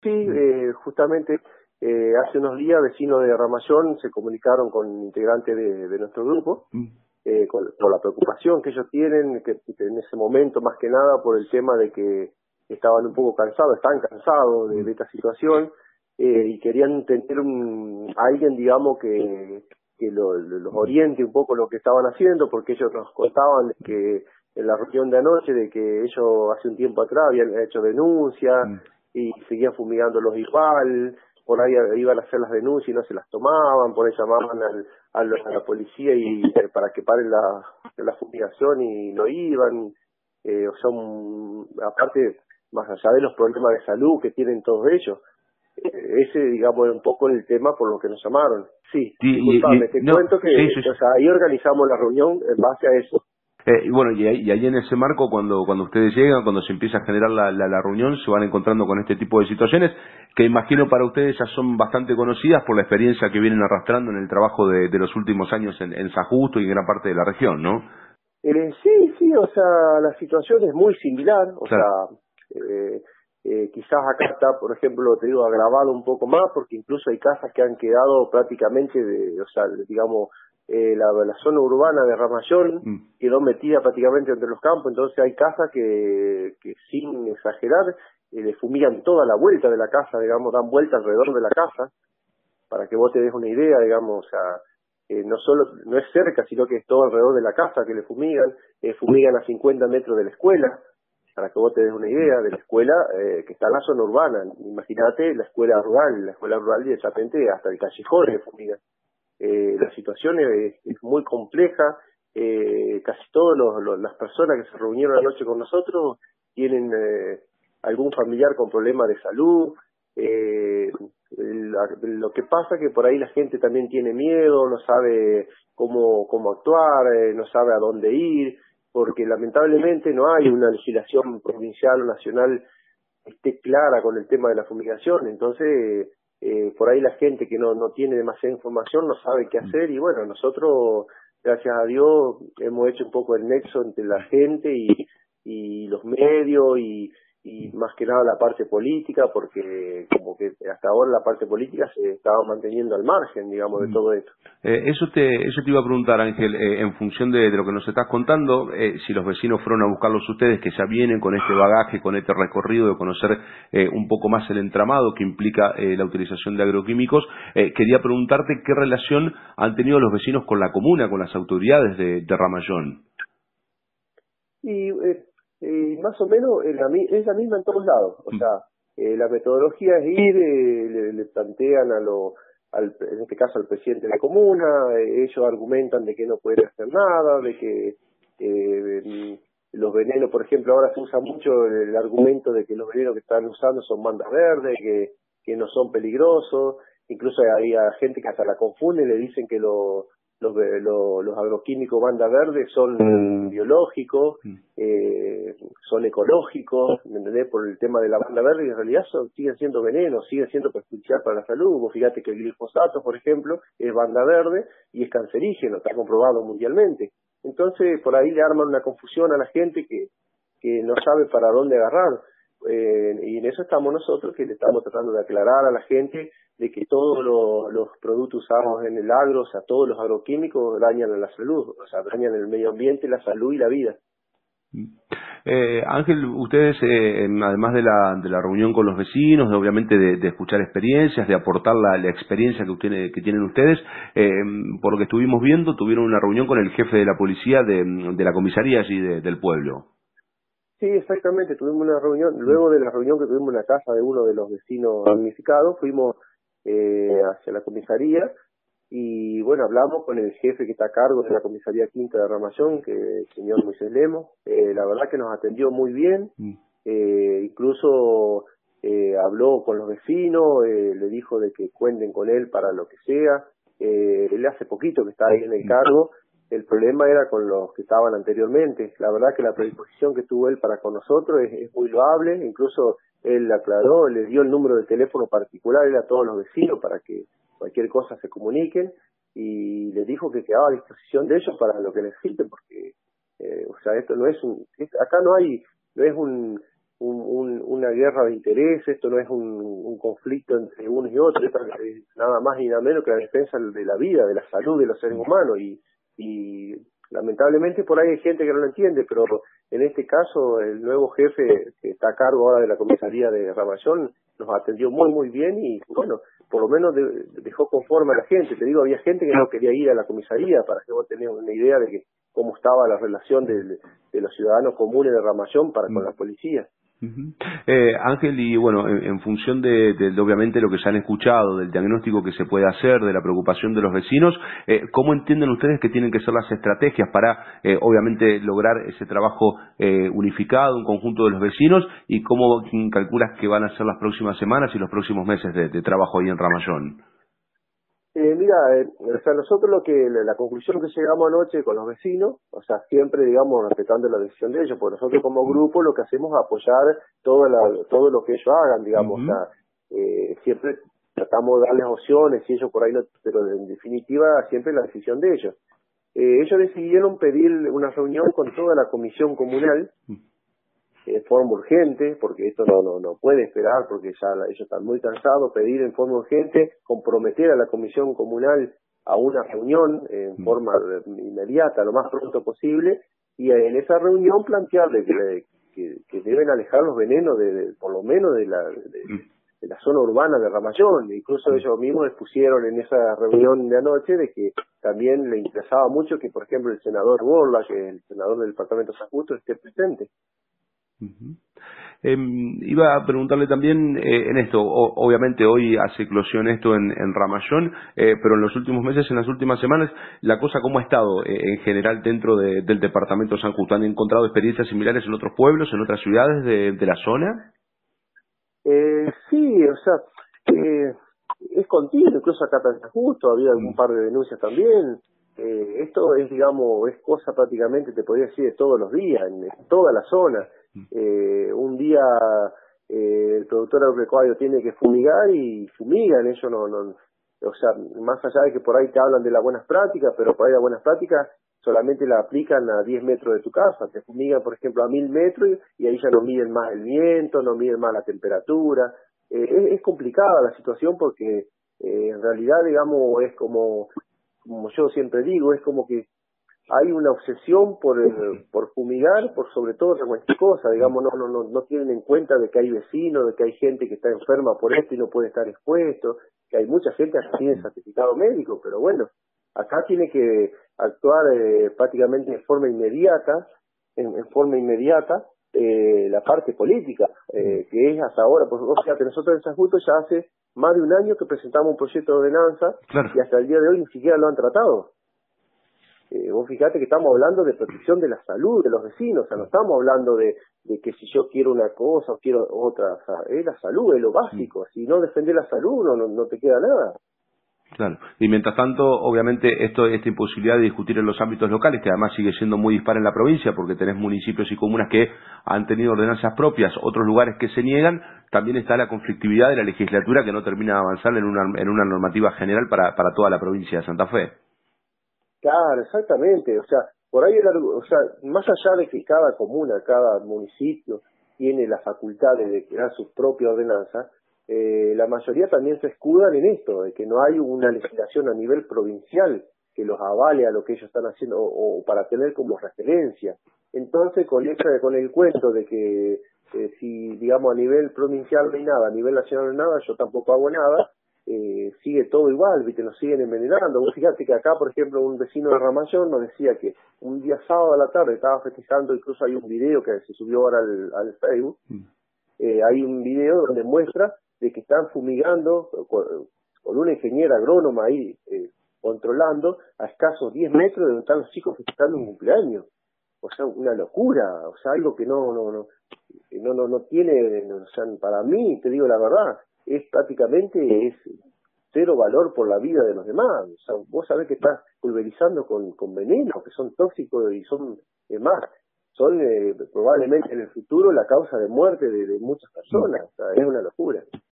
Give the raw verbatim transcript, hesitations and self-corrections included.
Sí, eh, justamente eh, hace unos días vecinos de Ramayón se comunicaron con integrantes de, de nuestro grupo eh, con, con la preocupación que ellos tienen, que, que en ese momento más que nada por el tema de que estaban un poco cansados, están cansados de, de esta situación eh, y querían tener un, alguien, digamos, que, que lo, los oriente un poco lo que estaban haciendo, porque ellos nos contaban que en la reunión de anoche de que ellos hace un tiempo atrás habían hecho denuncias y seguían fumigándolos igual, por ahí iban a hacer las denuncias y no se las tomaban, por ahí llamaban al, a, la, a la policía y eh, para que paren la, la fumigación y no iban, eh, son, aparte, más allá de los problemas de salud que tienen todos ellos, eh, ese, digamos, es un poco el tema por lo que nos llamaron. Sí, Sí, y, disculpame, y, te no, cuento que, sí, sí, sí. o sea, ahí organizamos la reunión en base a eso. Eh, y bueno, y ahí, y ahí en ese marco, cuando cuando ustedes llegan, cuando se empieza a generar la, la, la reunión, se van encontrando con este tipo de situaciones que imagino para ustedes ya son bastante conocidas por la experiencia que vienen arrastrando en el trabajo de, de los últimos años en, en San Justo y en gran parte de la región, ¿no? Eh, sí, sí, o sea, la situación es muy similar, o Claro. sea, eh, eh, quizás acá está, por ejemplo, te digo, agravado un poco más, porque incluso hay casas que han quedado prácticamente, de, o sea, digamos, eh, la, la zona urbana de Ramayón Mm. quedó metida prácticamente entre los campos, entonces hay casas que, que sin exagerar, eh, le fumigan toda la vuelta de la casa, digamos, dan vuelta alrededor de la casa, para que vos te des una idea, digamos, o sea, eh, no solo, no es cerca, sino que es todo alrededor de la casa que le fumigan, eh, fumigan a cincuenta metros de la escuela, para que vos te des una idea, de la escuela eh, que está en la zona urbana. Imagínate la escuela rural, la escuela rural directamente hasta el callejón le fumigan. Eh, la situación es, es muy compleja, eh, casi todas las personas que se reunieron anoche con nosotros tienen eh, algún familiar con problemas de salud, eh, la, lo que pasa que por ahí la gente también tiene miedo, no sabe cómo, cómo actuar, eh, no sabe a dónde ir, porque lamentablemente no hay una legislación provincial o nacional que esté clara con el tema de la fumigación, entonces eh, por ahí la gente que no, no tiene demasiada información no sabe qué hacer y bueno, nosotros, gracias a Dios, hemos hecho un poco el nexo entre la gente y, y los medios y, y más que nada la parte política, porque como que hasta ahora la parte política se estaba manteniendo al margen, digamos, de todo esto. Eh, eso te eso te iba a preguntar, Ángel, eh, en función de, de lo que nos estás contando, eh, si los vecinos fueron a buscarlos ustedes, que ya vienen con este bagaje, con este recorrido de conocer eh, un poco más el entramado que implica eh, la utilización de agroquímicos, eh, quería preguntarte qué relación han tenido los vecinos con la comuna, con las autoridades de, de Ramayón. Y eh, eh, más o menos es la, mi- es la misma en todos lados, o sea, eh, la metodología es ir, eh, le, le plantean a lo, al, en este caso al presidente de la comuna, eh, ellos argumentan de que no puede hacer nada, de que eh, los venenos, por ejemplo, ahora se usa mucho el argumento de que los venenos que están usando son bandas verdes, que, que no son peligrosos, incluso hay, hay gente que hasta la confunde y le dicen que lo los, los, los agroquímicos banda verde son biológicos, eh, son ecológicos, ¿me entendés? Por el tema de la banda verde, y en realidad son, siguen siendo venenos, siguen siendo perjudicial para la salud. Vos fíjate que el glifosato, por ejemplo, es banda verde y es cancerígeno, está comprobado mundialmente. Entonces, por ahí le arman una confusión a la gente que, que no sabe para dónde agarrar. Eh, y en eso estamos nosotros, que le estamos tratando de aclarar a la gente de que todos los, los productos usados en el agro, o sea, todos los agroquímicos dañan a la salud, o sea, dañan el medio ambiente, la salud y la vida. Eh, Ángel, ustedes, eh, además de la, de la reunión con los vecinos, de, obviamente de, de escuchar experiencias, de aportar la, la experiencia que, usted, que tienen ustedes, eh, por lo que estuvimos viendo, tuvieron una reunión con el jefe de la policía de, de la comisaría allí de, del pueblo. Sí, exactamente, tuvimos una reunión, luego de la reunión que tuvimos en la casa de uno de los vecinos damnificados, fuimos eh, hacia la comisaría y bueno, hablamos con el jefe que está a cargo de la comisaría Quinta de Ramayón, que es el señor Moisés Lemos, eh, la verdad que nos atendió muy bien, eh, incluso eh, habló con los vecinos, eh, le dijo de que cuenten con él para lo que sea, eh, él hace poquito que está ahí en el cargo. El problema era con los que estaban anteriormente. La verdad que la predisposición que tuvo él para con nosotros es, es muy loable. Incluso él aclaró, le dio el número de teléfono particular a todos los vecinos para que cualquier cosa se comuniquen y les dijo que quedaba a disposición de ellos para lo que necesiten, porque, eh, o sea, esto no es un, es, acá no hay, no es un, un, un, una guerra de intereses, esto no es un, un conflicto entre unos y otros, esto es nada más y nada menos que la defensa de la vida, de la salud de los seres humanos, y, y lamentablemente por ahí hay gente que no lo entiende, pero en este caso el nuevo jefe que está a cargo ahora de la comisaría de Ramayón nos atendió muy muy bien y bueno, por lo menos de, dejó conforme a la gente. Te digo, había gente que no quería ir a la comisaría, para que vos tengas una idea de que cómo estaba la relación de, de los ciudadanos comunes de Ramayón para con la policía. Uh-huh. eh, Ángel, y bueno, en, en función de, de, de obviamente lo que ya han escuchado, del diagnóstico que se puede hacer, de la preocupación de los vecinos, eh, ¿cómo entienden ustedes que tienen que ser las estrategias para, eh, obviamente, lograr ese trabajo eh, unificado, un conjunto de los vecinos, y cómo calculas que van a ser las próximas semanas y los próximos meses de, de trabajo ahí en Ramayón? Eh, mira, eh, o sea, nosotros lo que, la, la conclusión que llegamos anoche con los vecinos, o sea, siempre, digamos, respetando la decisión de ellos, porque nosotros como grupo lo que hacemos es apoyar todo, la, todo lo que ellos hagan, digamos, uh-huh. O sea, eh, siempre tratamos de darles opciones, y ellos por ahí no, pero en definitiva siempre la decisión de ellos. Eh, ellos decidieron pedir una reunión con toda la comisión comunal, en forma urgente, porque esto no, no, no puede esperar, porque ya la, ellos están muy cansados, pedir en forma urgente, comprometer a la comisión comunal a una reunión en mm. forma inmediata, lo más pronto posible, y en esa reunión plantearle que, que, que deben alejar los venenos, de, de por lo menos de la, de, de la zona urbana de Ramayón. Incluso ellos mismos expusieron en esa reunión de anoche de que también le interesaba mucho que, por ejemplo, el senador Borla, que es el senador del departamento de San Justo, esté presente. Uh-huh. Eh, iba a preguntarle también eh, en esto, o, obviamente hoy hace eclosión esto en, en Ramayón, eh, pero en los últimos meses, en las últimas semanas, la cosa cómo ha estado eh, en general dentro de, del departamento de San Justo. ¿Han encontrado experiencias similares en otros pueblos, en otras ciudades de, de la zona? Eh, sí, o sea, eh, es continuo, incluso acá en San Justo ha habido algún par de denuncias también. Eh, esto es, digamos, es cosa prácticamente, te podría decir, de todos los días, en, en toda la zona. Eh, un día eh, el productor agropecuario tiene que fumigar y fumigan, ellos no, no, o sea, más allá de que por ahí te hablan de las buenas prácticas, pero por ahí las buenas prácticas solamente la aplican a diez metros de tu casa, te fumigan por ejemplo a mil metros y, y ahí ya no miden más el viento, no miden más la temperatura. Eh, es, es complicada la situación porque eh, en realidad, digamos, es como, como yo siempre digo, es como que hay una obsesión por eh, por fumigar, por sobre todo cualquier cosa, digamos, no no no no tienen en cuenta de que hay vecinos, de que hay gente que está enferma por esto y no puede estar expuesto, que hay mucha gente que tiene certificado médico, pero bueno, acá tiene que actuar eh, prácticamente en forma inmediata, en, en forma inmediata, eh, la parte política, eh, que es hasta ahora, pues, o sea, que nosotros en San Justo ya hace más de un año que presentamos un proyecto de ordenanza, claro, y hasta el día de hoy ni siquiera lo han tratado. Eh, vos fijate que estamos hablando de protección de la salud de los vecinos, o sea, no estamos hablando de, de que si yo quiero una cosa o quiero otra, o sea, es la salud, es lo básico, si no defendés la salud no, no, no te queda nada. Claro, y mientras tanto, obviamente, esto esta imposibilidad de discutir en los ámbitos locales, que además sigue siendo muy dispar en la provincia, porque tenés municipios y comunas que han tenido ordenanzas propias, otros lugares que se niegan, también está la conflictividad de la legislatura que no termina de avanzar en una, en una normativa general para, para toda la provincia de Santa Fe. Claro, exactamente, o sea, por ahí, el, o sea, más allá de que cada comuna, cada municipio tiene la facultad de crear sus propias ordenanzas, eh, la mayoría también se escudan en esto, de que no hay una legislación a nivel provincial que los avale a lo que ellos están haciendo o, o para tener como referencia. Entonces, con, esa, con el cuento de que eh, si, digamos, a nivel provincial no hay nada, a nivel nacional no hay nada, yo tampoco hago nada, Eh, sigue todo igual, viste, nos siguen envenenando. Vos fíjate que acá, por ejemplo, un vecino de Ramayón nos decía que un día sábado a la tarde estaba festejando, incluso hay un video que se subió ahora al, al Facebook, eh, hay un video donde muestra de que están fumigando con, con una ingeniera agrónoma ahí eh, controlando a escasos diez metros de donde están los chicos festejando un cumpleaños. O sea, una locura, o sea, algo que no no no no no, no tiene, no, o sea, para mí, te digo la verdad, es prácticamente es cero valor por la vida de los demás. O sea, vos sabés que estás pulverizando con, con venenos que son tóxicos y son, es más, son eh, probablemente en el futuro la causa de muerte de, de muchas personas. O sea, es una locura.